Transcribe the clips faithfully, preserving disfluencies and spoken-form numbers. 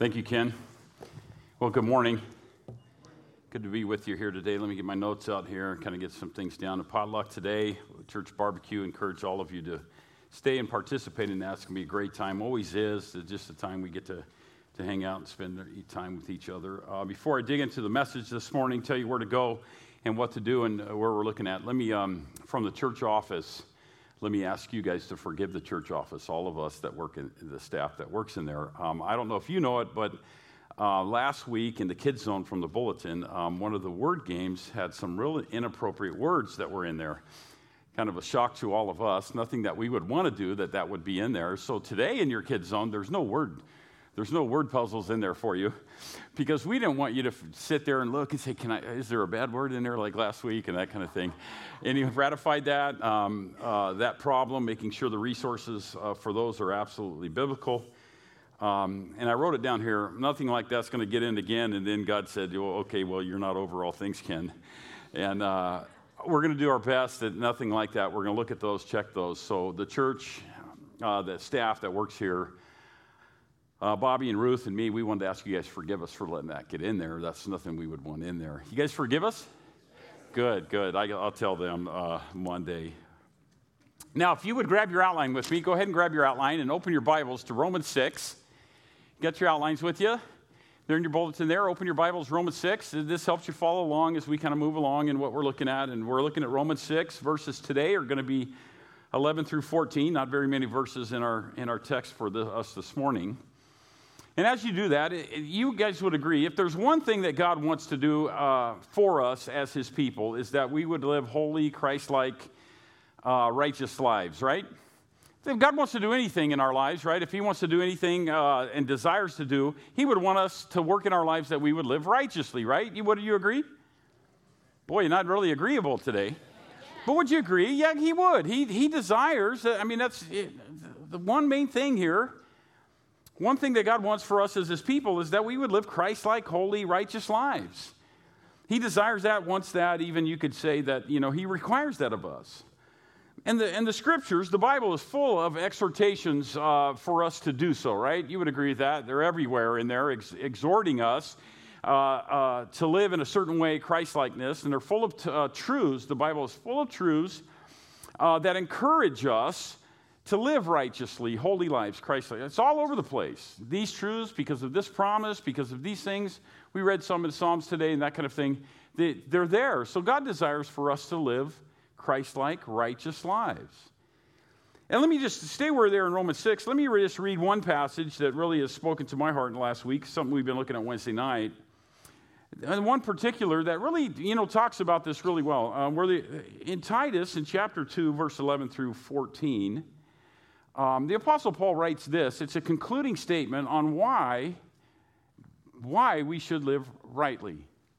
Thank you, Ken. Well, good morning. Good to be with you here today. Let me get my notes out here and kind of get some things down. The potluck today, church barbecue, encourage all of you to stay and participate in that. It's going to be a great time. Always is. It's just a time we get to, to hang out and spend time with each other. Uh, before I dig into the message this morning, tell you where to go and what to do and where we're looking at, let me, um, from the church office, let me ask you guys to forgive the church office, all of us that work in the staff that works in there. Um, I don't know if you know it, but uh, last week in the kids zone from the bulletin, um, one of the word games had some really inappropriate words that were in there. Kind of a shock to all of us. Nothing that we would want to do that that would be in there. So today in your kids zone, there's no word. There's no word puzzles in there for you, because we didn't want you to f- sit there and look and say, "Can I? Is there a bad word in there like last week?" and that kind of thing. And you've ratified that um, uh, that problem, making sure the resources uh, for those are absolutely biblical. Um, and I wrote it down here. Nothing like that's going to get in again. And then God said, "Well, okay, well, you're not over all things, Ken." And uh, we're going to do our best that nothing like that. We're going to look at those, check those. So the church, uh, the staff that works here. Uh, Bobby and Ruth and me, we wanted to ask you guys to forgive us for letting that get in there. That's nothing we would want in there. You guys forgive us? Good, good. I, I'll tell them uh, Monday. Now, if you would grab your outline with me, go ahead and grab your outline and open your Bibles to Romans six. Get your outlines with you. They're in your bulletin there. Open your Bibles, Romans six. This helps you follow along as we kind of move along in what we're looking at. And we're looking at Romans six. Verses today are going to be eleven through fourteen. Not very many verses in our, in our text for the, us this morning. And as you do that, you guys would agree, if there's one thing that God wants to do uh, for us as his people, is that we would live holy, Christ-like, uh, righteous lives, right? If God wants to do anything in our lives, right, if he wants to do anything uh, and desires to do, he would want us to work in our lives that we would live righteously, right? You, would you agree? Boy, you're not really agreeable today. But would you agree? Yeah, he would. He, he desires, I mean, that's the one main thing here. One thing that God wants for us as his people is that we would live Christ-like, holy, righteous lives. He desires that, wants that, even you could say that, you know, he requires that of us. And the, and the scriptures, the Bible is full of exhortations uh, for us to do so, right? You would agree with that. They're everywhere in there, ex- exhorting us uh, uh, to live in a certain way, Christ-likeness. And they're full of t- uh, truths. The Bible is full of truths uh, that encourage us to live righteously, holy lives, Christ-like. It's all over the place. These truths, because of this promise, because of these things, we read some in Psalms today and that kind of thing, they, they're there. So God desires for us to live Christ-like, righteous lives. And let me just stay where there in Romans six. Let me just read one passage that really has spoken to my heart in the last week, something we've been looking at Wednesday night. And one particular that really, you know, talks about this really well. Uh, where the, in Titus, in chapter two, verse eleven through fourteen, Um, the Apostle Paul writes this. It's a concluding statement on why, why we should live rightly.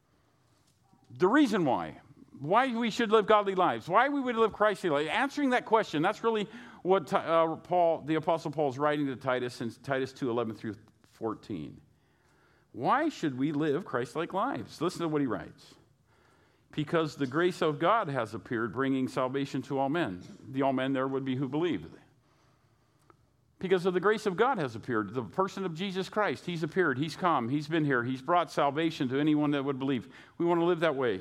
The reason why. Why we should live godly lives. Why we would live Christly lives. Answering that question, that's really what uh, Paul, the Apostle Paul is writing to Titus in Titus two, eleven through fourteen. Why should we live Christ-like lives? Listen to what he writes. Because the grace of God has appeared, bringing salvation to all men. The all men there would be who believe. Because of the grace of God has appeared, the person of Jesus Christ. He's appeared, he's come, he's been here, he's brought salvation to anyone that would believe. We want to live that way.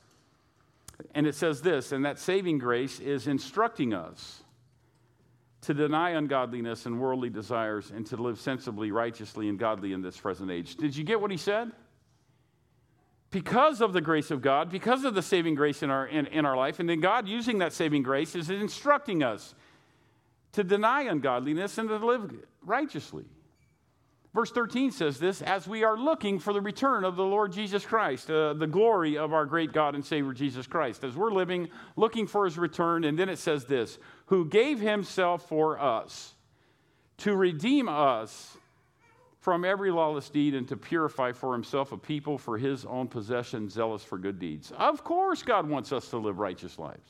And it says this, and that saving grace is instructing us to deny ungodliness and worldly desires and to live sensibly, righteously, and godly in this present age. Did you get what he said? Because of the grace of God, because of the saving grace in our, in, in our life, and then God using that saving grace is instructing us to deny ungodliness and to live righteously. Verse thirteen says this, as we are looking for the return of the Lord Jesus Christ, uh, the glory of our great God and Savior Jesus Christ, as we're living, looking for his return. And then it says this, who gave himself for us to redeem us from every lawless deed and to purify for himself a people for his own possession, zealous for good deeds. Of course God wants us to live righteous lives.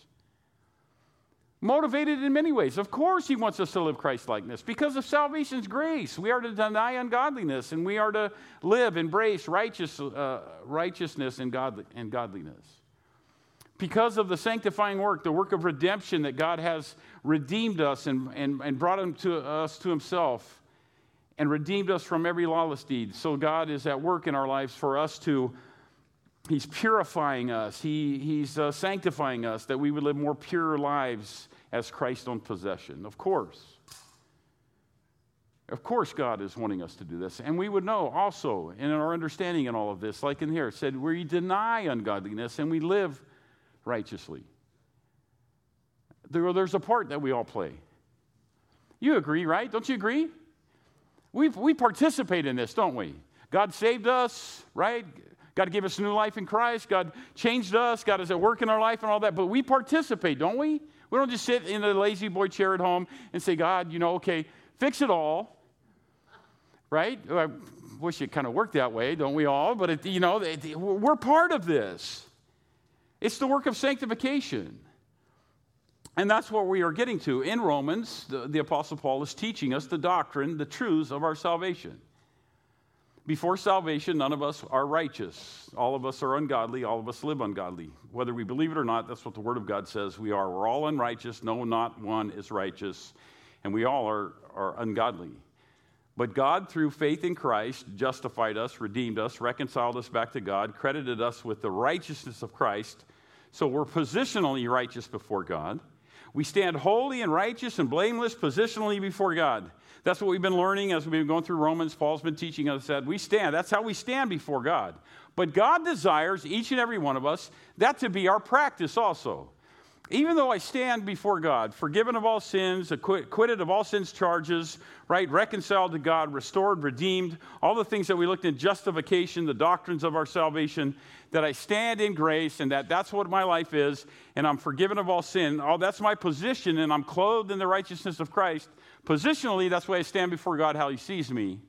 Motivated in many ways. Of course he wants us to live Christ-likeness. Because of salvation's grace, we are to deny ungodliness, and we are to live, embrace righteous, uh, righteousness and, godly, and godliness. Because of the sanctifying work, the work of redemption that God has redeemed us and, and, and brought him to us to himself and redeemed us from every lawless deed. So God is at work in our lives for us to, he's purifying us. He, he's uh, sanctifying us that we would live more pure lives as Christ's own possession. Of course. Of course God is wanting us to do this. And we would know also in our understanding in all of this, like in here, it said we deny ungodliness and we live righteously. There, there's a part that we all play. You agree, right? Don't you agree? We we participate in this, don't we? God saved us, right? God gave us new life in Christ. God changed us. God is at work in our life and all that. But we participate, don't we? We don't just sit in the lazy boy chair at home and say, God, you know, okay, fix it all. Right? I wish it kind of worked that way, don't we all? But, it, you know, it, we're part of this. It's the work of sanctification. And that's what we are getting to. In Romans, the, the Apostle Paul is teaching us the doctrine, the truths of our salvation. Before salvation, none of us are righteous. All of us are ungodly. All of us live ungodly. Whether we believe it or not, that's what the Word of God says we are. We're all unrighteous. No, not one is righteous. And we all are, are ungodly. But God, through faith in Christ, justified us, redeemed us, reconciled us back to God, credited us with the righteousness of Christ. So we're positionally righteous before God. We stand holy and righteous and blameless positionally before God. That's what we've been learning as we've been going through Romans. Paul's been teaching us that we stand. That's how we stand before God. But God desires, each and every one of us, that to be our practice also. Even though I stand before God, forgiven of all sins, acquit, acquitted of all sins charges, right, reconciled to God, restored, redeemed, all the things that we looked in justification, the doctrines of our salvation, that I stand in grace and that that's what my life is, and I'm forgiven of all sin. Oh, that's my position, and I'm clothed in the righteousness of Christ. Positionally, that's why I stand before God, how he sees me.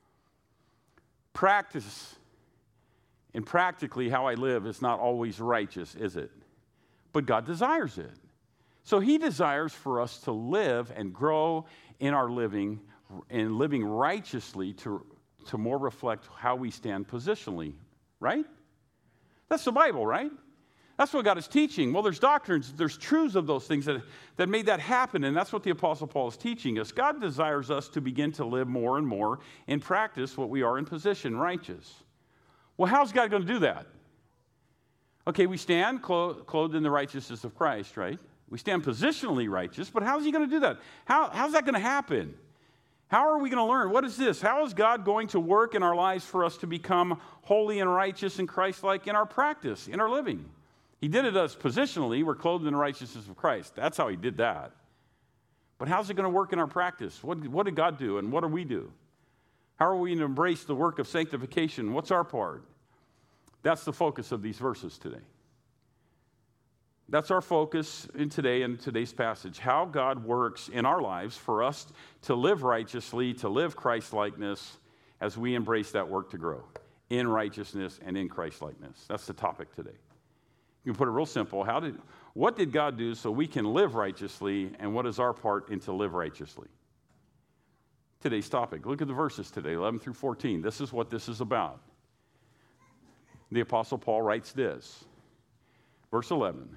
Practice, and practically how I live is not always righteous, is it? But God desires it. So he desires for us to live and grow in our living and living righteously to, to more reflect how we stand positionally, right? That's the Bible, right? That's what God is teaching. Well, there's doctrines, there's truths of those things that, that made that happen, and that's what the Apostle Paul is teaching us. God desires us to begin to live more and more in practice what we are in position, righteous. Well, how's God going to do that? Okay, we stand clo- clothed in the righteousness of Christ, right? We stand positionally righteous, but how's he going to do that? How, how's that going to happen? How are we going to learn? What is this? How is God going to work in our lives for us to become holy and righteous and Christ-like in our practice, in our living? He did it us positionally. We're clothed in the righteousness of Christ. That's how he did that. But how's it going to work in our practice? What, what did God do and what do we do? How are we going to embrace the work of sanctification? What's our part? That's the focus of these verses today. That's our focus in today and today's passage. How God works in our lives for us to live righteously, to live Christ-likeness as we embrace that work to grow in righteousness and in Christ-likeness. That's the topic today. You can put it real simple. How did, what did God do so we can live righteously, and what is our part in to live righteously? Today's topic. Look at the verses today, eleven through fourteen. This is what this is about. The Apostle Paul writes this, verse eleven.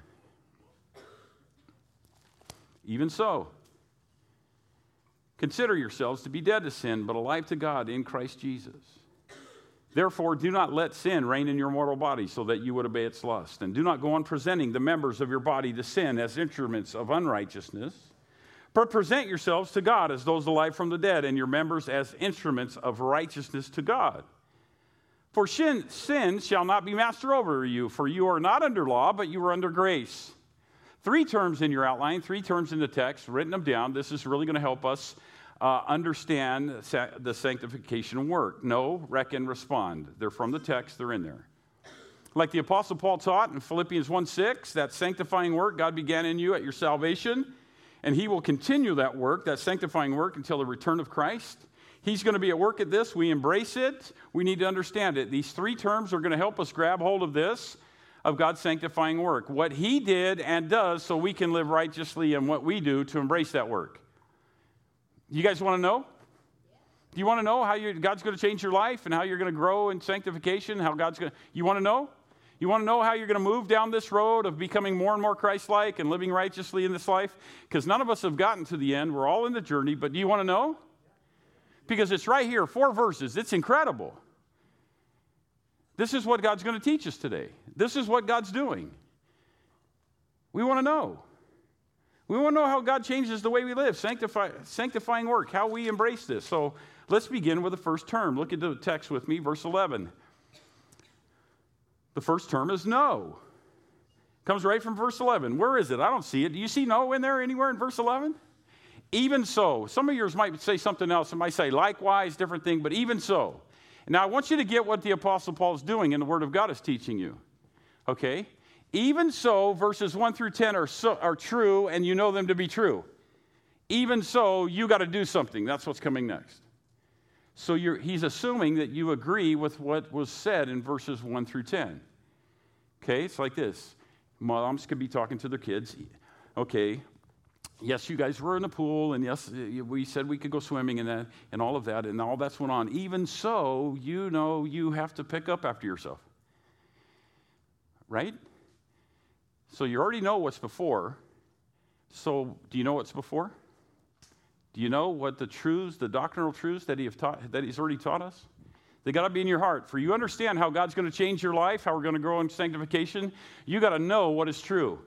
Even so, consider yourselves to be dead to sin, but alive to God in Christ Jesus. Therefore, do not let sin reign in your mortal body so that you would obey its lust. And do not go on presenting the members of your body to sin as instruments of unrighteousness, but present yourselves to God as those alive from the dead, and your members as instruments of righteousness to God. For sin, sin shall not be master over you, for you are not under law, but you are under grace. Three terms in your outline, three terms in the text, written them down. This is really going to help us uh, understand sa- the sanctification work. Know, reckon, respond. They're from the text. They're in there. Like the Apostle Paul taught in Philippians one six, that sanctifying work God began in you at your salvation, and he will continue that work, that sanctifying work, until the return of Christ. He's going to be at work at this. We embrace it. We need to understand it. These three terms are going to help us grab hold of this, of God's sanctifying work. What he did and does so we can live righteously in what we do to embrace that work. You guys want to know? Do you want to know how you, God's going to change your life and how you're going to grow in sanctification? How God's going to, you want to know? You want to know how you're going to move down this road of becoming more and more Christ-like and living righteously in this life? Because none of us have gotten to the end. We're all in the journey, but do you want to know? because it's right here, four verses. It's incredible. This is what God's going to teach us today. This is what God's doing. We want to know. We want to know how God changes the way we live, sanctify, sanctifying work, how we embrace this. So let's begin with the first term. Look at the text with me, verse eleven. The first term is no. Comes right from verse eleven. Where is it? I don't see it. Do you see no in there anywhere in verse eleven? Even so. Some of yours might say something else. It might say likewise, different thing, but even so. Now, I want you to get what the Apostle Paul is doing and the Word of God is teaching you. Okay? Even so, verses one through ten are, so, are true, and you know them to be true. Even so, you got to do something. That's what's coming next. So you're, he's assuming that you agree with what was said in verses one through ten. Okay? It's like this. Moms could be talking to their kids. Okay, yes, you guys were in the pool, and yes, we said we could go swimming and that, and all of that, and all that's went on. Even so, you know you have to pick up after yourself. Right? So you already know what's before. So do you know what's before? Do you know what the truths, the doctrinal truths that, he have taught, that he's already taught us? They got to be in your heart. For you understand how God's going to change your life, how we're going to grow in sanctification, you got to know what is true.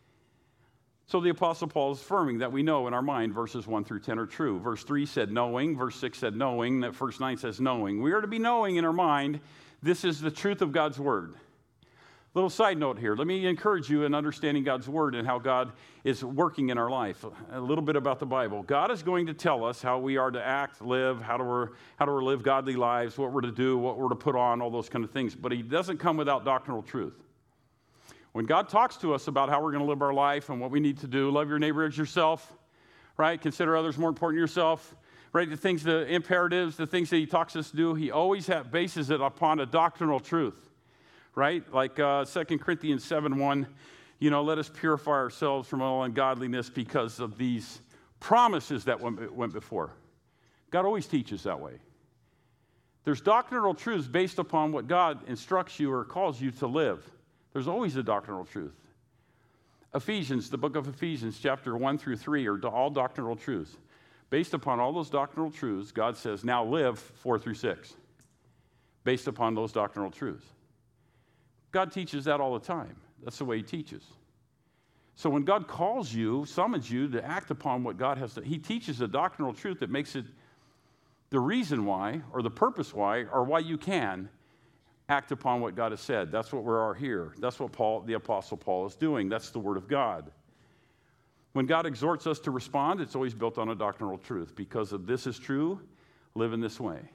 So the Apostle Paul is affirming that we know in our mind verses one through ten are true. Verse three said knowing. Verse six said knowing. Verse nine says knowing. We are to be knowing in our mind this is the truth of God's word. Little side note here. Let me encourage you in understanding God's word and how God is working in our life. A little bit about the Bible. God is going to tell us how we are to act, live, how to, we how to live godly lives, what we're to do, what we're to put on, all those kind of things. But he doesn't come without doctrinal truth. When God talks to us about how we're going to live our life and what we need to do, love your neighbor as yourself, right? Consider others more important than yourself, right? The things, the imperatives, the things that he talks us to do, he always have, bases it upon a doctrinal truth. Right? Like uh, Second Corinthians seven one, you know, let us purify ourselves from all ungodliness because of these promises that went, went before. God always teaches that way. There's doctrinal truths based upon what God instructs you or calls you to live. There's always a doctrinal truth. Ephesians, the book of Ephesians, chapter one through three, are all doctrinal truths. Based upon all those doctrinal truths, God says, now live four through six. Based upon those doctrinal truths. God teaches that all the time. That's the way he teaches. So when God calls you, summons you to act upon what God has to, he teaches a doctrinal truth that makes it the reason why, or the purpose why, or why you can act upon what God has said. That's what we are here. That's what Paul, the Apostle Paul is doing. That's the Word of God. When God exhorts us to respond, it's always built on a doctrinal truth. Because of this is true, live in this way.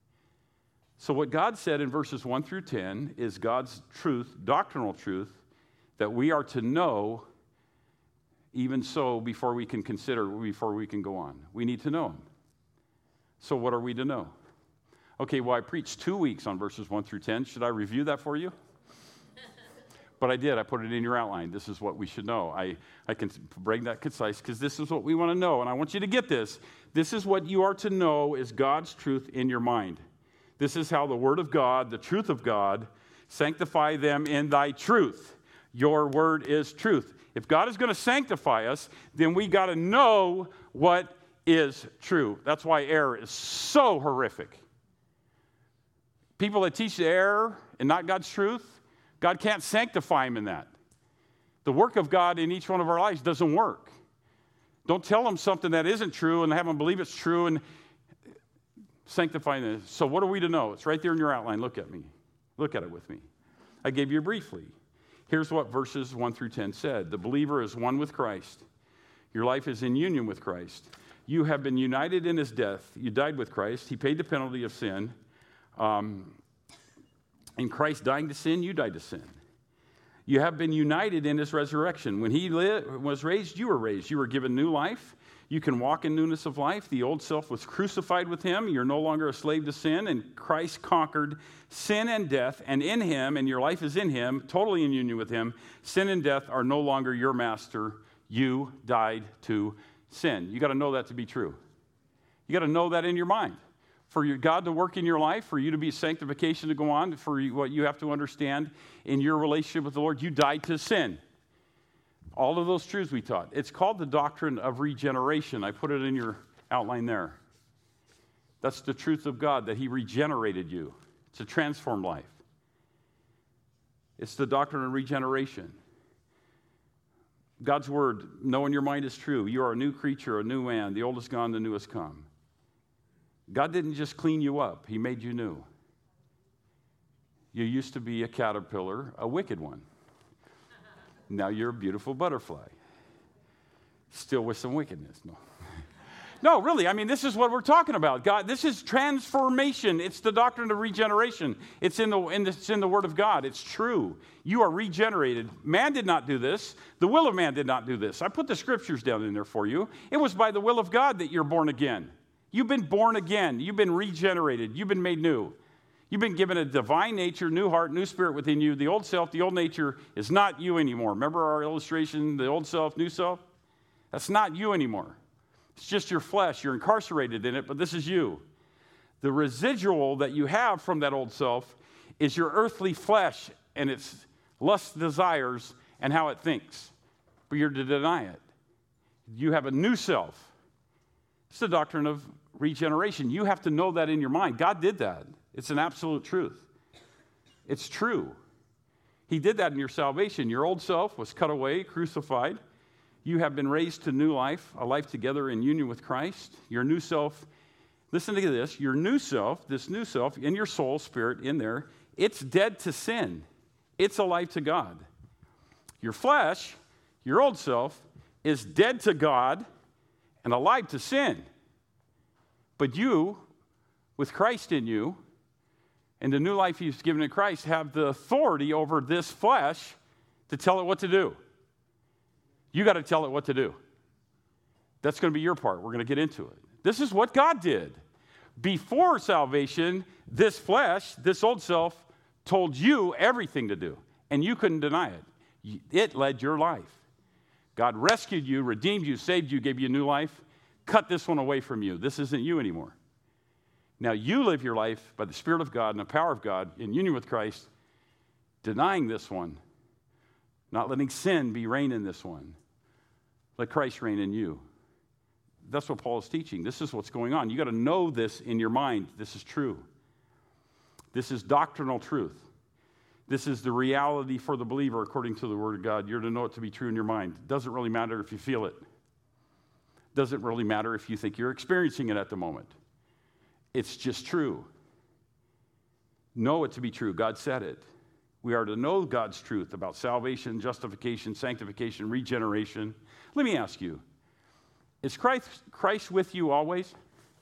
So what God said in verses one through ten is God's truth, doctrinal truth, that we are to know even so before we can consider, before we can go on. We need to know him. So what are we to know? Okay, well, I preached two weeks on verses one through ten. Should I review that for you? But I did. I put it in your outline. This is what we should know. I, I can bring that concise because this is what we want to know. And I want you to get this. This is what you are to know is God's truth in your mind. This is how the Word of God, the truth of God, sanctify them in thy truth. Your word is truth. If God is going to sanctify us, then we got to know what is true. That's why error is so horrific. People that teach the error and not God's truth, God can't sanctify them in that. The work of God in each one of our lives doesn't work. Don't tell them something that isn't true and have them believe it's true and sanctifying this. So what are we to know? It's right there in your outline. Look at me. Look at it with me. I gave you briefly. Here's what verses one through ten said. The believer is one with Christ. Your life is in union with Christ. You have been united in his death. You died with Christ. He paid the penalty of sin. Um, in Christ dying to sin, you died to sin. You have been united in his resurrection. When he li- was raised, you were raised. You were given new life. You can walk in newness of life. The old self was crucified with him. You're no longer a slave to sin, and Christ conquered sin and death, and in him, and your life is in him, totally in union with him, sin and death are no longer your master. You died to sin. You got to know that to be true. You got to know that in your mind. For your God to work in your life, for you to be sanctification to go on, for what you have to understand in your relationship with the Lord, you died to sin. All of those truths we taught. It's called the doctrine of regeneration. I put it in your outline there. That's the truth of God, that he regenerated you. It's a transformed life. It's the doctrine of regeneration. God's word, know in your mind is true. You are a new creature, a new man. The old is gone, the new has come. God didn't just clean you up. He made you new. You used to be a caterpillar, a wicked one. Now you're a beautiful butterfly. Still with some wickedness. No. No, really, I mean, this is what we're talking about. God, this is transformation. It's the doctrine of regeneration. It's in the, in the, it's in the Word of God. It's true. You are regenerated. Man did not do this. The will of man did not do this. I put the scriptures down in there for you. It was by the will of God that you're born again. You've been born again. You've been regenerated. You've been made new. You've been given a divine nature, new heart, new spirit within you. The old self, the old nature is not you anymore. Remember our illustration, the old self, new self? That's not you anymore. It's just your flesh. You're incarcerated in it, but this is you. The residual that you have from that old self is your earthly flesh and its lust, desires, and how it thinks. But you're to deny it. You have a new self. It's the doctrine of regeneration. You have to know that in your mind. God did that. It's an absolute truth. It's true. He did that in your salvation. Your old self was cut away, crucified. You have been raised to new life, a life together in union with Christ. Your new self, listen to this, your new self, this new self, in your soul, spirit, in there, it's dead to sin. It's alive to God. Your flesh, your old self, is dead to God and alive to sin. But you, with Christ in you, and the new life he's given in Christ, have the authority over this flesh to tell it what to do. You got to tell it what to do. That's going to be your part. We're going to get into it. This is what God did. Before salvation, this flesh, this old self, told you everything to do, and you couldn't deny it. It led your life. God rescued you, redeemed you, saved you, gave you a new life. Cut this one away from you. This isn't you anymore. Now you live your life by the Spirit of God and the power of God in union with Christ, denying this one, not letting sin be reign in this one. Let Christ reign in you. That's what Paul is teaching. This is what's going on. You got to know this in your mind. This is true. This is doctrinal truth. This is the reality for the believer according to the Word of God. You're to know it to be true in your mind. It doesn't really matter if you feel it. It doesn't really matter if you think you're experiencing it at the moment. It's just true. Know it to be true. God said it. We are to know God's truth about salvation, justification, sanctification, regeneration. Let me ask you, is Christ, Christ with you always?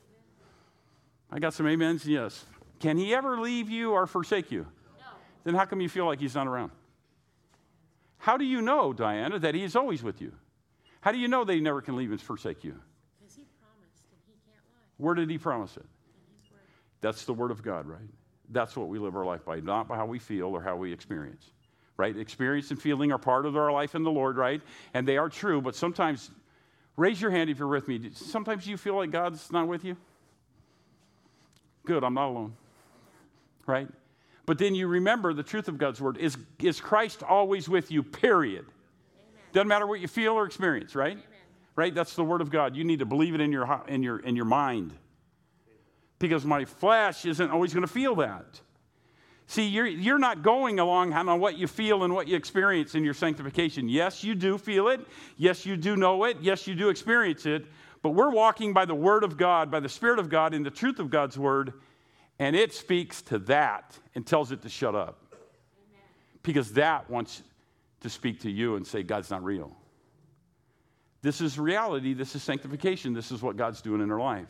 I got some amens, yes. Can he ever leave you or forsake you? No. Then how come you feel like he's not around? How do you know, Diana, that he is always with you? How do you know that he never can leave and forsake you? Because he promised and he can't lie. Where did he promise it? In his word. That's the Word of God, right? That's what we live our life by, not by how we feel or how we experience, right? Experience and feeling are part of our life in the Lord, right? And they are true, but sometimes, raise your hand if you're with me. Sometimes you feel like God's not with you? Good, I'm not alone, right? But then you remember the truth of God's Word. Is, is Christ always with you, period? Amen. Doesn't matter what you feel or experience, right? Amen. Right? That's the Word of God. You need to believe it in your, in your, in your mind. Because my flesh isn't always going to feel that. See, you're, you're not going along on what you feel and what you experience in your sanctification. Yes, you do feel it. Yes, you do know it. Yes, you do experience it. But we're walking by the Word of God, by the Spirit of God, in the truth of God's Word, and it speaks to that and tells it to shut up. Amen. Because that wants to speak to you and say, God's not real. This is reality. This is sanctification. This is what God's doing in our life.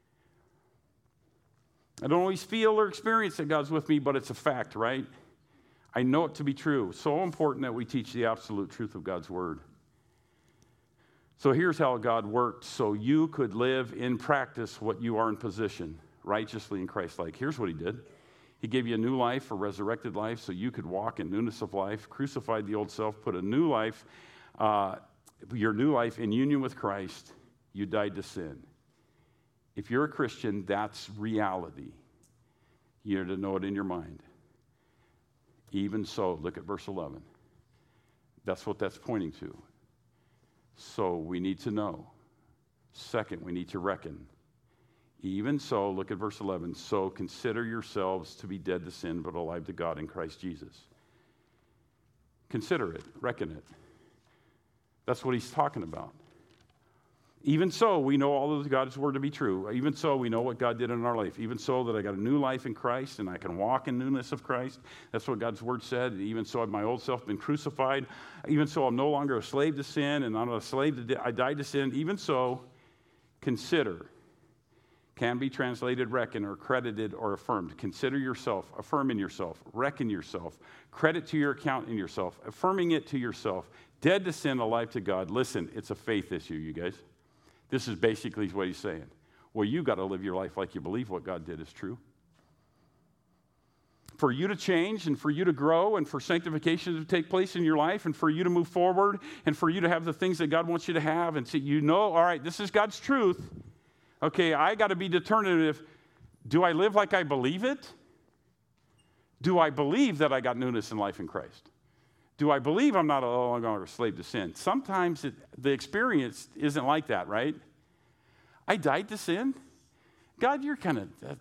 I don't always feel or experience that God's with me, but it's a fact, right? I know it to be true. So important that we teach the absolute truth of God's Word. So here's how God worked so you could live in practice what you are in position, righteously and Christ-like. Here's what he did. He gave you a new life, a resurrected life, so you could walk in newness of life, crucified the old self, put a new life, uh, your new life in union with Christ. You died to sin. If you're a Christian, that's reality. You're to know it in your mind. Even so, look at verse eleven. That's what that's pointing to. So we need to know. Second, we need to reckon. Even so, look at verse eleven. So consider yourselves to be dead to sin, but alive to God in Christ Jesus. Consider it. Reckon it. That's what he's talking about. Even so, we know all of God's word to be true. Even so, we know what God did in our life. Even so, that I got a new life in Christ and I can walk in newness of Christ. That's what God's word said. Even so, my old self been crucified. Even so, I'm no longer a slave to sin and I'm not a slave to di- I died to sin. Even so, consider. Can be translated reckon or credited or affirmed. Consider yourself, affirm in yourself, reckon yourself, credit to your account in yourself, affirming it to yourself, dead to sin, alive to God. Listen, it's a faith issue, you guys. This is basically what he's saying. Well, you got to live your life like you believe what God did is true. For you to change and for you to grow and for sanctification to take place in your life and for you to move forward and for you to have the things that God wants you to have and so you know, all right, this is God's truth. Okay, I got to be determinative. Do I live like I believe it? Do I believe that I got newness in life in Christ? Do I believe I'm not a longer a slave to sin? Sometimes it, the experience isn't like that, right? I died to sin? God, you're kind of, uh,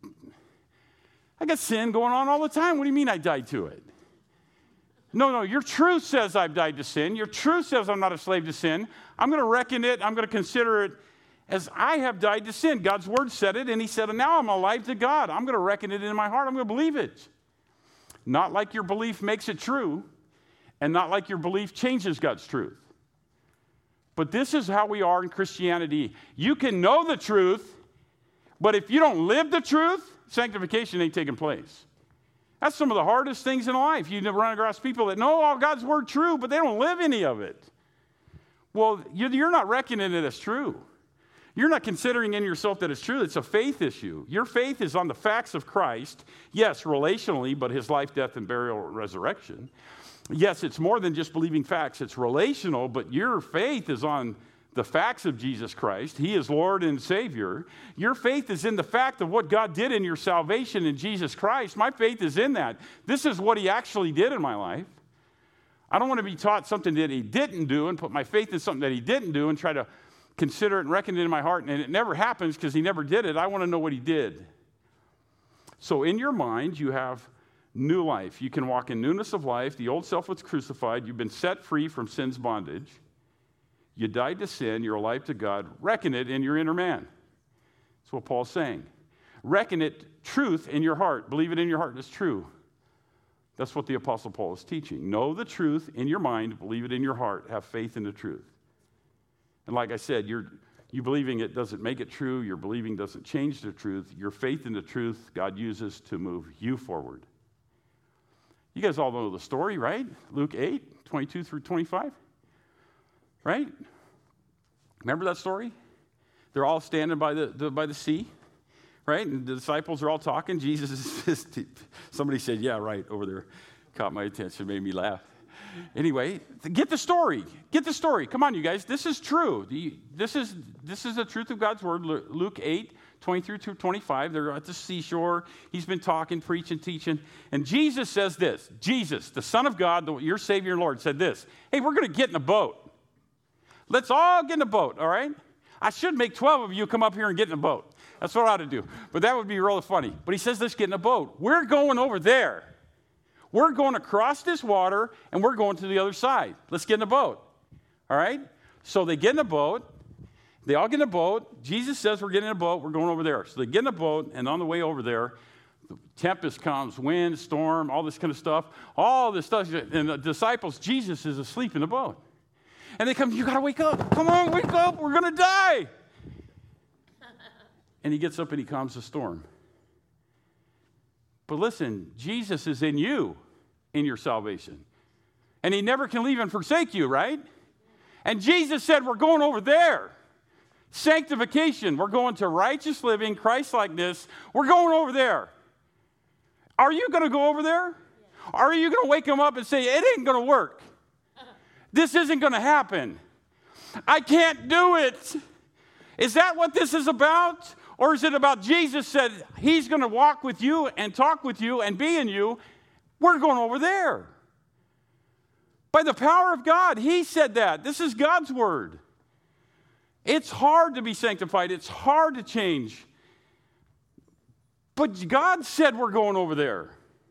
I got sin going on all the time. What do you mean I died to it? No, no, your truth says I've died to sin. Your truth says I'm not a slave to sin. I'm going to reckon it. I'm going to consider it as I have died to sin. God's word said it, and he said, now I'm alive to God. I'm going to reckon it in my heart. I'm going to believe it. Not like your belief makes it true, and not like your belief changes God's truth. But this is how we are in Christianity. You can know the truth, but if you don't live the truth, sanctification ain't taking place. That's some of the hardest things in life. You run across people that know all God's word true, but they don't live any of it. Well, you're not reckoning it as true. You're not considering in yourself that it's true. It's a faith issue. Your faith is on the facts of Christ. Yes, relationally, but his life, death, and burial, resurrection. Yes, it's more than just believing facts. It's relational, but your faith is on the facts of Jesus Christ. He is Lord and Savior. Your faith is in the fact of what God did in your salvation in Jesus Christ. My faith is in that. This is what he actually did in my life. I don't want to be taught something that he didn't do and put my faith in something that he didn't do and try to consider it and reckon it in my heart, and it never happens because he never did it. I want to know what he did. So in your mind, you have new life. You can walk in newness of life. The old self was crucified. You've been set free from sin's bondage. You died to sin. You're alive to God. Reckon it in your inner man. That's what Paul's saying. Reckon it truth in your heart. Believe it in your heart. It's true. That's what the Apostle Paul is teaching. Know the truth in your mind. Believe it in your heart. Have faith in the truth. And like I said, you're, you believing it doesn't make it true. Your believing doesn't change the truth. Your faith in the truth God uses to move you forward. You guys all know the story, right? Luke eight, twenty-two through twenty-five. Right? Remember that story? They're all standing by the, the by the sea, right? And the disciples are all talking. Jesus is just, somebody said, yeah, right, over there. Caught my attention, made me laugh. Anyway, get the story. Get the story. Come on, you guys. This is true. This is this is the truth of God's word. Luke eight, twenty-three through twenty-five. They're at the seashore. He's been talking, preaching, teaching. And Jesus says this. Jesus, the Son of God, the, your Savior and Lord, said this. Hey, we're going to get in a boat. Let's all get in a boat, all right? I should make twelve of you come up here and get in a boat. That's what I ought to do. But that would be really funny. But he says, let's get in a boat. We're going over there. We're going across this water, and we're going to the other side. Let's get in a boat. All right? So they get in a boat. They all get in a boat. Jesus says we're getting in a boat. We're going over there. So they get in a boat, and on the way over there, the tempest comes, wind, storm, all this kind of stuff. All this stuff. And the disciples, Jesus is asleep in the boat. And they come, you got to wake up. Come on, wake up. We're going to die. And he gets up and he calms the storm. But listen, Jesus is in you, in your salvation. And he never can leave and forsake you, right? And Jesus said, we're going over there. Sanctification. We're going to righteous living, Christ-likeness. We're going over there. Are you going to go over there? Yeah. Are you going to wake him up and say, it ain't going to work? This isn't going to happen. I can't do it. Is that what this is about? Or is it about Jesus said he's going to walk with you and talk with you and be in you? We're going over there. By the power of God, he said that. This is God's word. It's hard to be sanctified. It's hard to change. But God said we're going over there.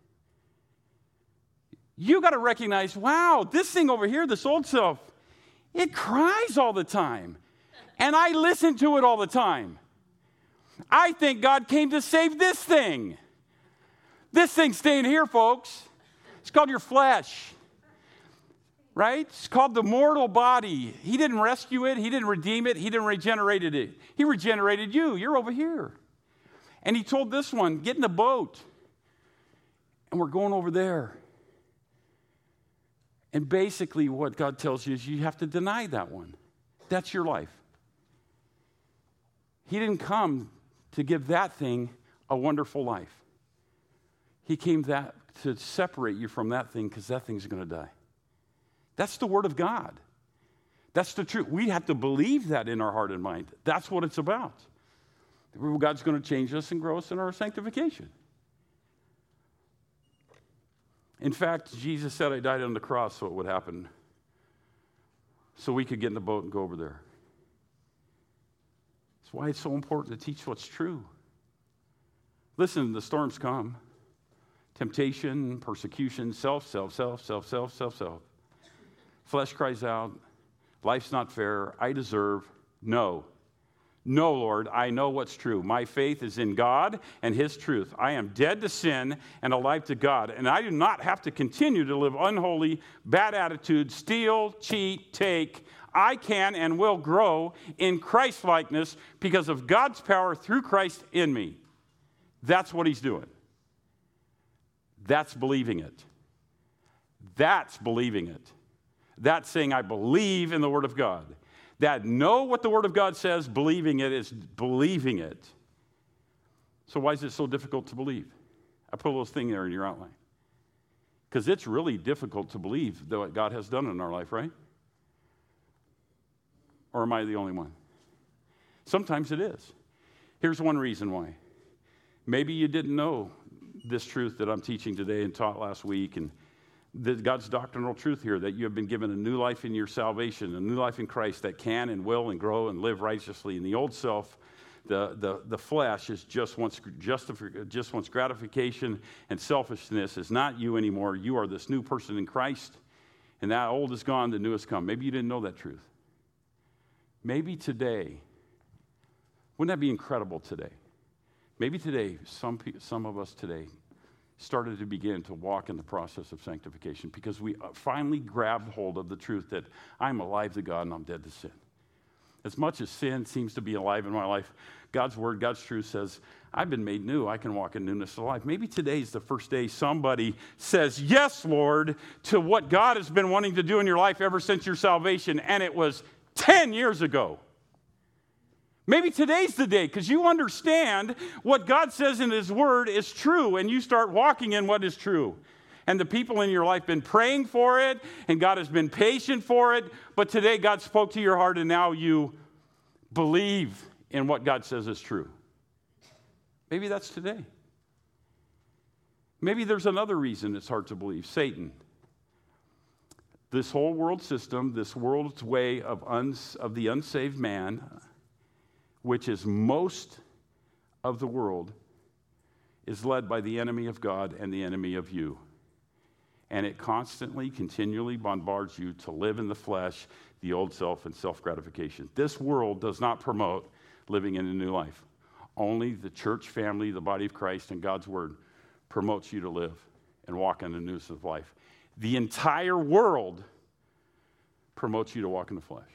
You got to recognize, wow, this thing over here, this old self, it cries all the time. And I listen to it all the time. I think God came to save this thing. This thing's staying here, folks. It's called your flesh. Right? It's called the mortal body. He didn't rescue it. He didn't redeem it. He didn't regenerate it. He regenerated you. You're over here. And he told this one, get in the boat. And we're going over there. And basically what God tells you is you have to deny that one. That's your life. He didn't come to give that thing a wonderful life. He came that to separate you from that thing because that thing's going to die. That's the Word of God. That's the truth. We have to believe that in our heart and mind. That's what it's about. God's going to change us and grow us in our sanctification. In fact, Jesus said, I died on the cross so it would happen. So we could get in the boat and go over there. That's why it's so important to teach what's true. Listen, the storms come. Temptation, persecution, self, self, self, self, self, self, self. Flesh cries out, life's not fair, I deserve. No. No, Lord, I know what's true. My faith is in God and His truth. I am dead to sin and alive to God, and I do not have to continue to live unholy, bad attitude, steal, cheat, take. I can and will grow in Christ-likeness because of God's power through Christ in me. That's what He's doing. That's believing it. That's believing it. That's saying I believe in the Word of God. That know what the Word of God says, believing it is believing it. So why is it so difficult to believe? I put a little thing there in your outline. Because it's really difficult to believe what God has done in our life, right? Or am I the only one? Sometimes it is. Here's one reason why. Maybe you didn't know this truth that I'm teaching today and taught last week, and the, God's doctrinal truth here, that you have been given a new life in your salvation, a new life in Christ that can and will and grow and live righteously. And the old self, the, the, the flesh, is just wants, justif- just wants gratification and selfishness. Is not you anymore. You are this new person in Christ, and that old is gone, the new has come. Maybe you didn't know that truth. Maybe today, wouldn't that be incredible today? Maybe today, some, some of us today started to begin to walk in the process of sanctification because we finally grabbed hold of the truth that I'm alive to God and I'm dead to sin. As much as sin seems to be alive in my life, God's word, God's truth says, I've been made new. I can walk in newness of life. Maybe today's the first day somebody says, yes, Lord, to what God has been wanting to do in your life ever since your salvation, and it was ten years ago. Maybe today's the day because you understand what God says in His Word is true, and you start walking in what is true. And the people in your life have been praying for it, and God has been patient for it, but today God spoke to your heart, and now you believe in what God says is true. Maybe that's today. Maybe there's another reason it's hard to believe. Satan. This whole world system, this world's way of, uns- of the unsaved man, which is most of the world, is led by the enemy of God and the enemy of you. And it constantly, continually bombards you to live in the flesh, the old self, and self-gratification. This world does not promote living in a new life. Only the church family, the body of Christ, and God's Word promotes you to live and walk in the newness of life. The entire world promotes you to walk in the flesh.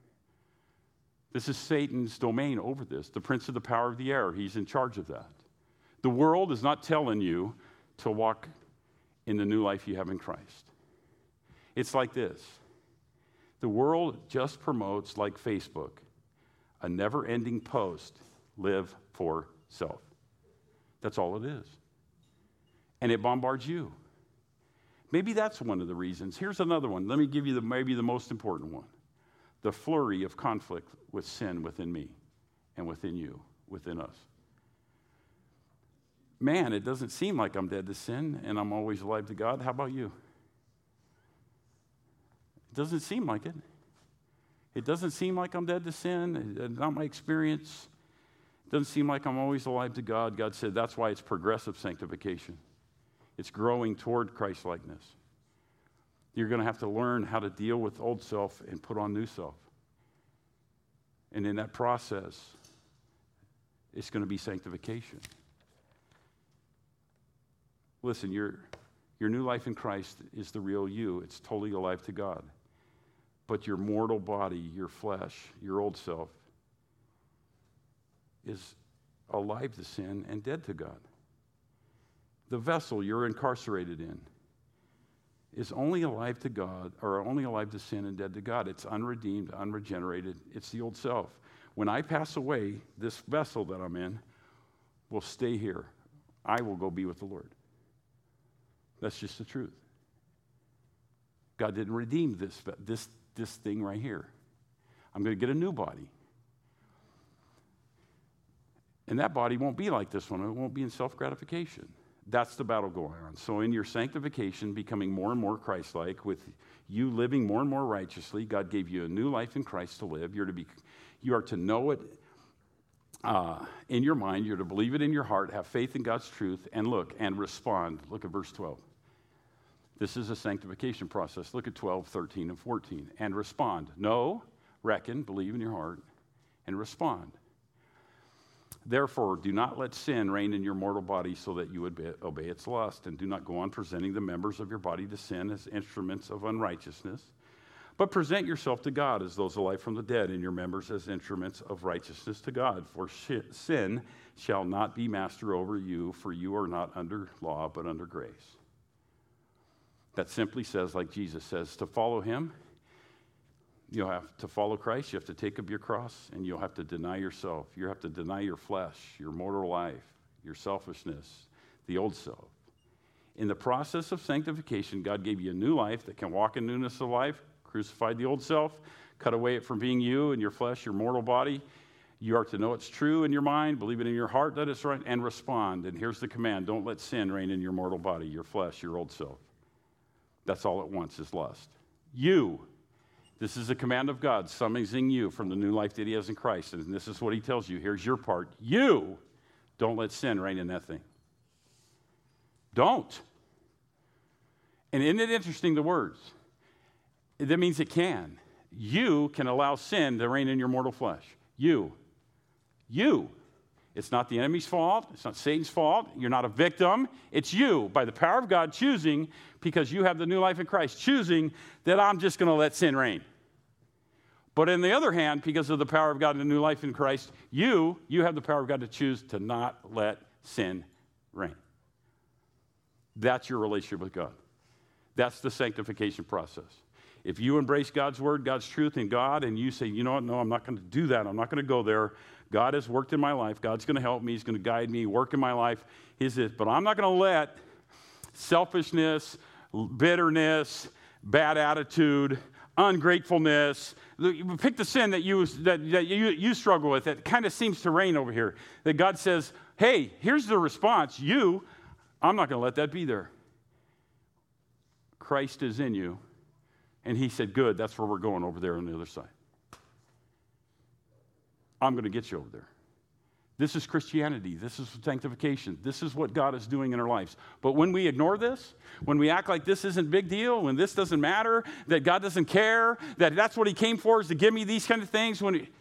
This is Satan's domain over this, the prince of the power of the air. He's in charge of that. The world is not telling you to walk in the new life you have in Christ. It's like this. The world just promotes, like Facebook, a never-ending post, live for self. That's all it is. And it bombards you. Maybe that's one of the reasons. Here's another one. Let me give you the, maybe the most important one. The flurry of conflict with sin within me and within you, within us. Man, it doesn't seem like I'm dead to sin and I'm always alive to God. How about you? It doesn't seem like it. It doesn't seem like I'm dead to sin. Not my experience. Doesn't seem like I'm always alive to God. God said that's why it's progressive sanctification. It's growing toward Christ-likeness. You're going to have to learn how to deal with old self and put on new self. And in that process, it's going to be sanctification. Listen, your, your new life in Christ is the real you. It's totally alive to God. But your mortal body, your flesh, your old self, is alive to sin and dead to God. The vessel you're incarcerated in is only alive to God, or only alive to sin and dead to God. It's unredeemed, unregenerated. It's the old self. When I pass away, this vessel that I'm in will stay here. I will go be with the Lord. That's just the truth. God didn't redeem this, this, this thing right here. I'm going to get a new body. And that body won't be like this one. It won't be in self-gratification. That's the battle going on. So in your sanctification, becoming more and more Christ-like, with you living more and more righteously, God gave you a new life in Christ to live. You're to be, you are to know it uh, in your mind. You're to believe it in your heart, have faith in God's truth, and look, and respond. Look at verse twelve. This is a sanctification process. Look at twelve, thirteen, and fourteen. And respond. Know, reckon, believe in your heart, and respond. Therefore, do not let sin reign in your mortal body so that you would be, obey its lust, and do not go on presenting the members of your body to sin as instruments of unrighteousness, but present yourself to God as those alive from the dead, and your members as instruments of righteousness to God. For sh- sin shall not be master over you, for you are not under law, but under grace. That simply says, like Jesus says, to follow him, you'll have to follow Christ. You have to take up your cross, and you'll have to deny yourself. You have to deny your flesh, your mortal life, your selfishness, the old self. In the process of sanctification, God gave you a new life that can walk in newness of life, crucified the old self, cut away it from being you and your flesh, your mortal body. You are to know it's true in your mind, believe it in your heart that it's right, and respond. And here's the command: don't let sin reign in your mortal body, your flesh, your old self. That's all it wants is lust. You. This is a command of God, summoning you from the new life that he has in Christ. And this is what he tells you. Here's your part. You don't let sin reign in that thing. Don't. And isn't it interesting, the words? That means it can. You can allow sin to reign in your mortal flesh. You. You. It's not the enemy's fault. It's not Satan's fault. You're not a victim. It's you, by the power of God, choosing, because you have the new life in Christ, choosing that I'm just going to let sin reign. But on the other hand, because of the power of God and the new life in Christ, you, you have the power of God to choose to not let sin reign. That's your relationship with God. That's the sanctification process. If you embrace God's word, God's truth in God, and you say, you know what, no, I'm not going to do that. I'm not going to go there. God has worked in my life. God's going to help me. He's going to guide me, work in my life. Is it? But I'm not going to let selfishness, bitterness, bad attitude, ungratefulness, pick the sin that you that, that you, you struggle with that kind of seems to reign over here. That God says, hey, here's the response. You, I'm not going to let that be there. Christ is in you. And he said, good, that's where we're going over there on the other side. I'm going to get you over there. This is Christianity. This is sanctification. This is what God is doing in our lives. But when we ignore this, when we act like this isn't a big deal, when this doesn't matter, that God doesn't care, that that's what he came for, is to give me these kind of things. When he...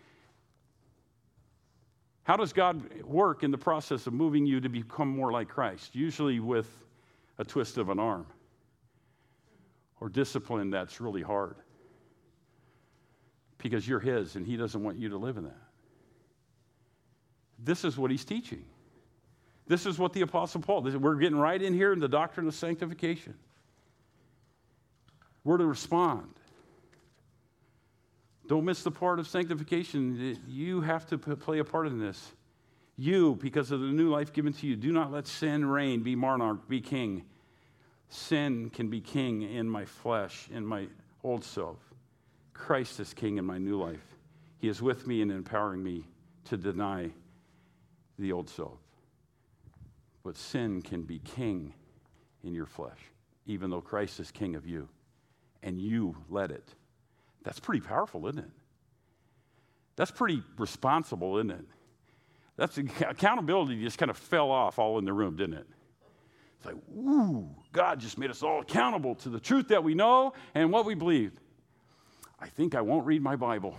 How does God work in the process of moving you to become more like Christ? Usually with a twist of an arm or discipline that's really hard, because you're his and he doesn't want you to live in that. This is what he's teaching. This is what the Apostle Paul, this, we're getting right in here in the doctrine of sanctification. We're to respond. Don't miss the part of sanctification. You have to play a part in this. You, because of the new life given to you, do not let sin reign, be monarch, be king. Sin can be king in my flesh, in my old self. Christ is king in my new life. He is with me and empowering me to deny the old self. But sin can be king in your flesh, even though Christ is king of you, and you let it. That's pretty powerful, isn't it? That's pretty responsible, isn't it? That's accountability just kind of fell off all in the room, didn't it? It's like, ooh, God just made us all accountable to the truth that we know and what we believe. I think I won't read my Bible.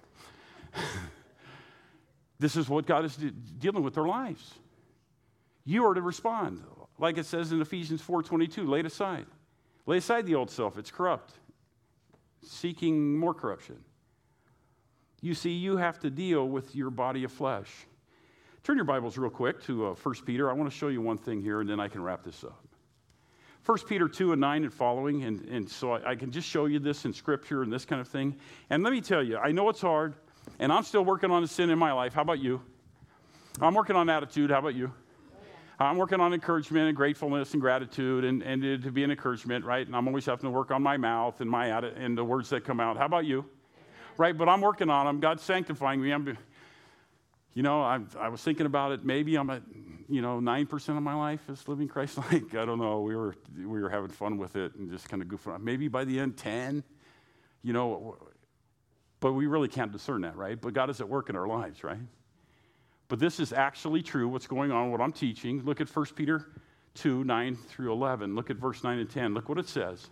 This is what God is de- dealing with their lives. You are to respond. Like it says in Ephesians four twenty-two, lay it aside. Lay aside the old self. It's corrupt. Seeking more corruption. You see, you have to deal with your body of flesh. Turn your Bibles real quick to uh, First Peter. I want to show you one thing here, and then I can wrap this up. First Peter two and nine and following, and, and so I, I can just show you this in Scripture and this kind of thing. And let me tell you, I know it's hard, and I'm still working on the sin in my life. How about you? I'm working on attitude. How about you? I'm working on encouragement and gratefulness and gratitude and, and to, to be an encouragement, right? And I'm always having to work on my mouth and my atti- and the words that come out. How about you? Right? But I'm working on them. God's sanctifying me. I'm, you know, I, I was thinking about it. Maybe I'm at, you know, nine percent of my life is living Christ-like. I don't know. We were we were having fun with it and just kind of goofing around. Maybe by the end, ten. You know, but we really can't discern that, right? But God is at work in our lives, right? But this is actually true, what's going on, what I'm teaching. Look at First Peter two, nine through eleven. Look at verse nine and ten. Look what it says.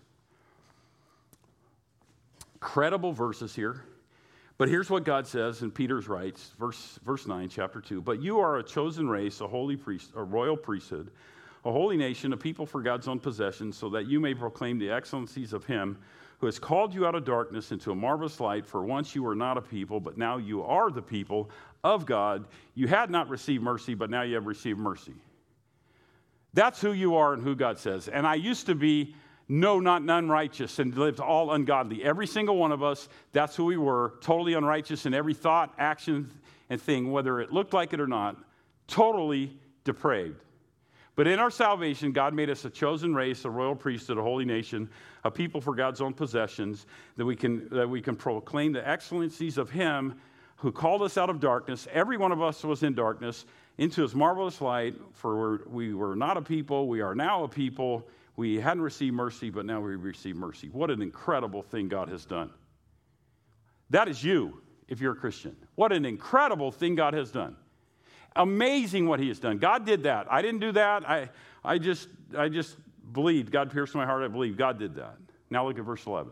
Credible verses here. But here's what God says, and Peter writes, verse, verse nine, chapter two. But you are a chosen race, a holy priest, a royal priesthood, a holy nation, a people for God's own possession, so that you may proclaim the excellencies of him who has called you out of darkness into a marvelous light. For once you were not a people, but now you are the people of God. You had not received mercy, but now you have received mercy. That's who you are and who God says. And I used to be no, not none righteous and lived all ungodly. Every single one of us, that's who we were, totally unrighteous in every thought, action, and thing, whether it looked like it or not, totally depraved. But in our salvation, God made us a chosen race, a royal priesthood, a holy nation, a people for God's own possessions, that we can that we can proclaim the excellencies of him who called us out of darkness. Every one of us was in darkness, into his marvelous light. For we were not a people, we are now a people. We hadn't received mercy, but now we receive mercy. What an incredible thing God has done. That is you, if you're a Christian. What an incredible thing God has done. Amazing what he has done. God did that. I didn't do that. I, I just, I just believed. God pierced my heart. I believe God did that. Now look at verse eleven.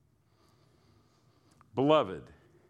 Beloved.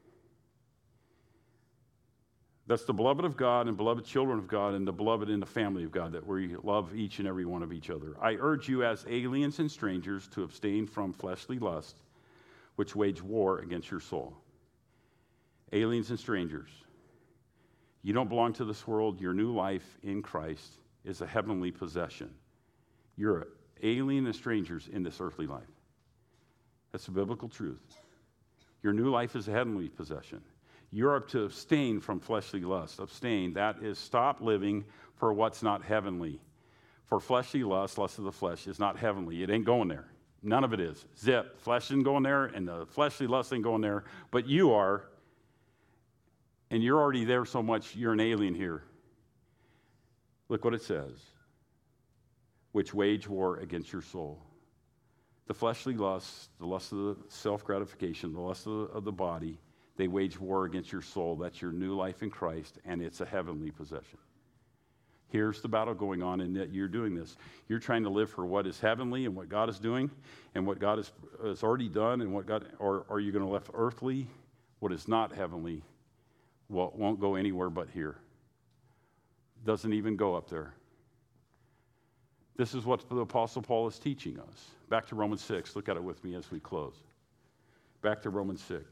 That's the beloved of God and beloved children of God and the beloved in the family of God, that we love each and every one of each other. I urge you as aliens and strangers to abstain from fleshly lust, which wage war against your soul. Aliens and strangers. You don't belong to this world. Your new life in Christ is a heavenly possession. You're alien and strangers in this earthly life. That's the biblical truth. Your new life is a heavenly possession. You're up to abstain from fleshly lust. Abstain, that is stop living for what's not heavenly. For fleshly lust, lust of the flesh, is not heavenly. It ain't going there. None of it is. Zip. Flesh isn't going there, and the fleshly lust ain't going there. But you are, and you're already there so much, you're an alien here. Look what it says. Which wage war against your soul. The fleshly lust, the lust of the self-gratification, the lust of the, of the body, they wage war against your soul. That's your new life in Christ, and it's a heavenly possession. Here's the battle going on, and that you're doing this. You're trying to live for what is heavenly and what God is doing and what God has, has already done, and what God, or are you going to live earthly? What is not heavenly well, won't go anywhere but here. Doesn't even go up there. This is what the Apostle Paul is teaching us. Back to Romans six. Look at it with me as we close. Back to Romans six.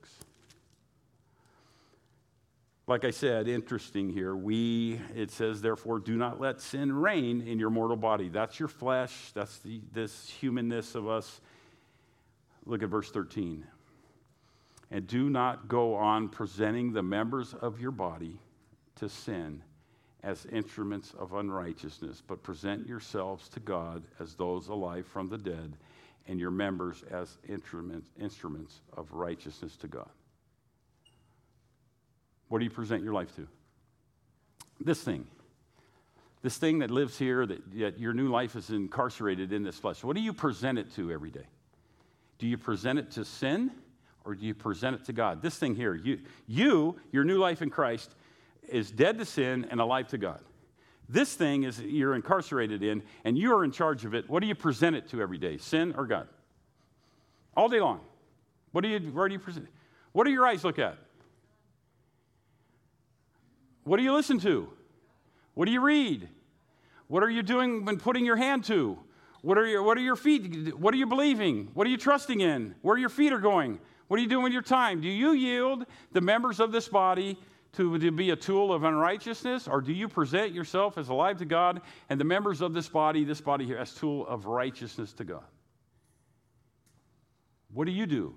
Like I said, interesting here. We, it says, therefore, do not let sin reign in your mortal body. That's your flesh. That's the, this humanness of us. Look at verse thirteen. And do not go on presenting the members of your body to sin as instruments of unrighteousness, but present yourselves to God as those alive from the dead, and your members as instruments, instruments of righteousness to God. What do you present your life to? This thing. This thing that lives here, that, that your new life is incarcerated in this flesh. What do you present it to every day? Do you present it to sin, or do you present it to God? This thing here, you, you your new life in Christ, is dead to sin and alive to God. This thing is you're incarcerated in, and you are in charge of it. What do you present it to every day, sin or God? All day long. What do you, where do you present? What do your eyes look at? What do you listen to? What do you read? What are you doing when putting your hand to? What are your, what are your feet? What are you believing? What are you trusting in? Where your feet are going? What are you doing with your time? Do you yield the members of this body to, to be a tool of unrighteousness, or do you present yourself as alive to God and the members of this body, this body here, as tool of righteousness to God? What do you do?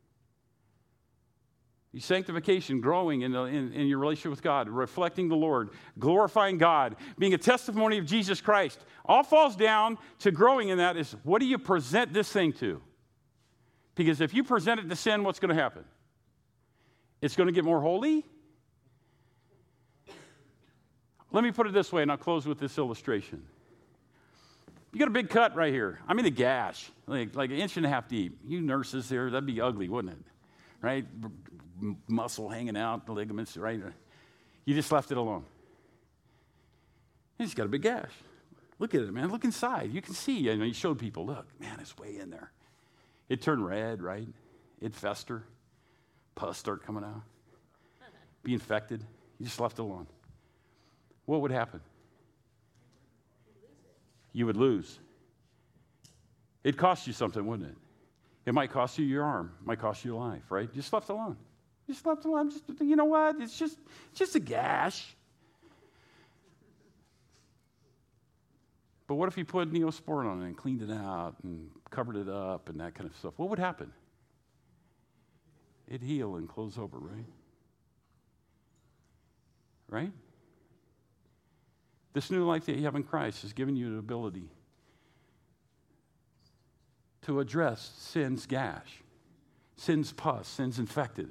Your sanctification, growing in, the, in, in your relationship with God, reflecting the Lord, glorifying God, being a testimony of Jesus Christ, all falls down to growing in that is, what do you present this thing to? Because if you present it to sin, what's going to happen? It's going to get more holy. Let me put it this way, and I'll close with this illustration. You got a big cut right here. I mean a gash, like, like an inch and a half deep. You nurses there, that'd be ugly, wouldn't it? Right? Muscle hanging out, the ligaments, right? You just left it alone. He's got a big gash. Look at it, man. Look inside. You can see. I know, you showed people, look, man, it's way in there. It turned red, right? It'd fester. Pus start coming out. Be infected. You just left it alone. What would happen? You would lose. It'd cost you something, wouldn't it? It might cost you your arm. It might cost you your life, right? Just left alone. Just left alone. Just, you know what? It's just, just a gash. But what if you put Neosporin on it and cleaned it out and covered it up and that kind of stuff? What would happen? It'd heal and close over, right? Right? This new life that you have in Christ has given you the ability to address sin's gash, sin's pus, sin's infected.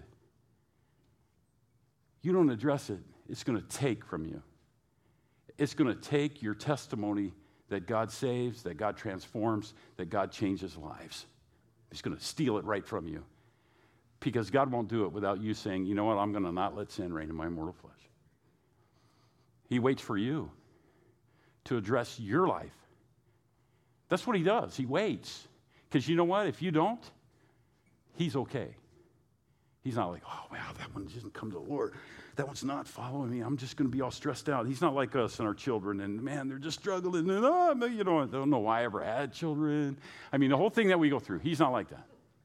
You don't address it, it's going to take from you. It's going to take your testimony that God saves, that God transforms, that God changes lives. He's going to steal it right from you. Because God won't do it without you saying, you know what, I'm going to not let sin reign in my mortal flesh. He waits for you to address your life. That's what he does. He waits. Because you know what? If you don't, he's okay. He's not like, oh, wow, that one doesn't come to the Lord. That one's not following me. I'm just going to be all stressed out. He's not like us and our children. And, man, they're just struggling. And, oh, you know, I don't know why I ever had children. I mean, the whole thing that we go through, he's not like that.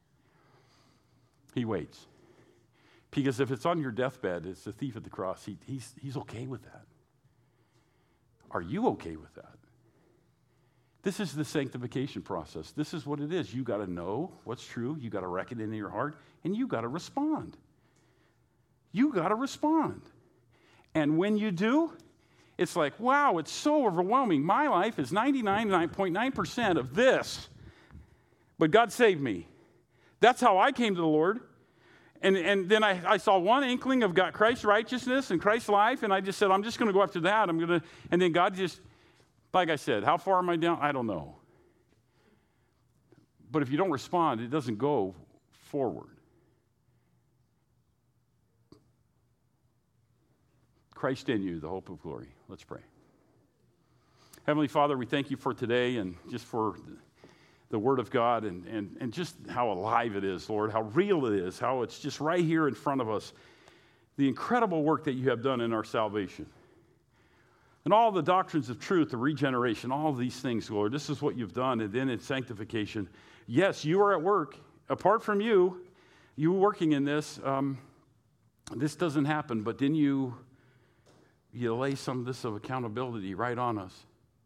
He waits. Because if it's on your deathbed, it's the thief at the cross. He, he's, he's okay with that. Are you okay with that? This is the sanctification process. This is what it is. You got to know what's true. You got to reckon it in your heart, and you got to respond. You got to respond. And when you do, it's like, wow, it's so overwhelming. My life is ninety-nine point nine percent of this, but God saved me. That's how I came to the Lord. And, and then I, I saw one inkling of God, Christ's righteousness and Christ's life, and I just said, I'm just going to go after that. I'm going to, and then God just, like I said, how far am I down? I don't know. But if you don't respond, it doesn't go forward. Christ in you, the hope of glory. Let's pray. Heavenly Father, we thank you for today and just for the Word of God and, and, and just how alive it is, Lord, how real it is, how it's just right here in front of us, the incredible work that you have done in our salvation. And all the doctrines of truth, the regeneration, all of these things, Lord, this is what you've done. And then in sanctification, yes, you are at work. Apart from you, you working in this, um, this doesn't happen. But then you, you lay some of this of accountability right on us.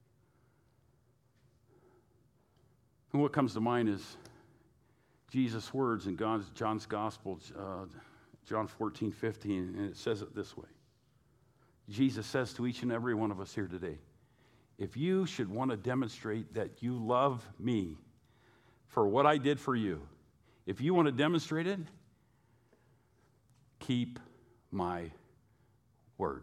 And what comes to mind is Jesus' words in God's, John's Gospel, uh, John fourteen, fifteen, and it says it this way. Jesus says to each and every one of us here today, if you should want to demonstrate that you love me for what I did for you, if you want to demonstrate it, keep my word.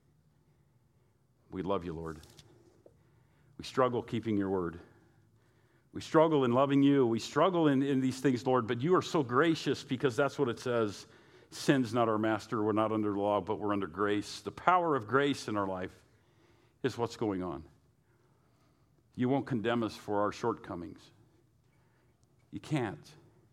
We love you, Lord. We struggle keeping your word. We struggle in loving you. We struggle in, in these things, Lord, but you are so gracious because that's what it says. Sin's not our master. We're not under law, but we're under grace. The power of grace in our life is what's going on. You won't condemn us for our shortcomings. You can't.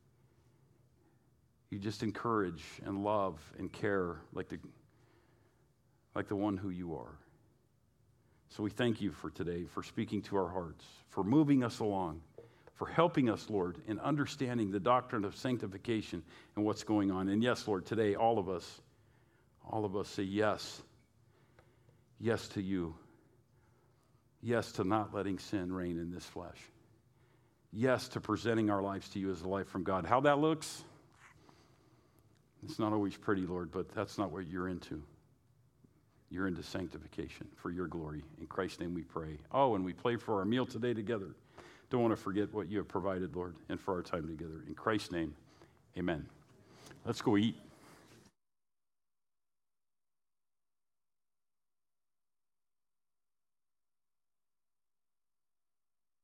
You just encourage and love and care like the, like the one who you are. So we thank you for today, for speaking to our hearts, for moving us along, for helping us, Lord, in understanding the doctrine of sanctification and what's going on. And yes, Lord, today all of us, all of us say yes. Yes to you. Yes to not letting sin reign in this flesh. Yes to presenting our lives to you as a life from God. How that looks, it's not always pretty, Lord, but that's not what you're into. You're into sanctification for your glory. In Christ's name we pray. Oh, and we pray for our meal today together. Don't want to forget what you have provided, Lord, and for our time together. In Christ's name, amen. Let's go eat.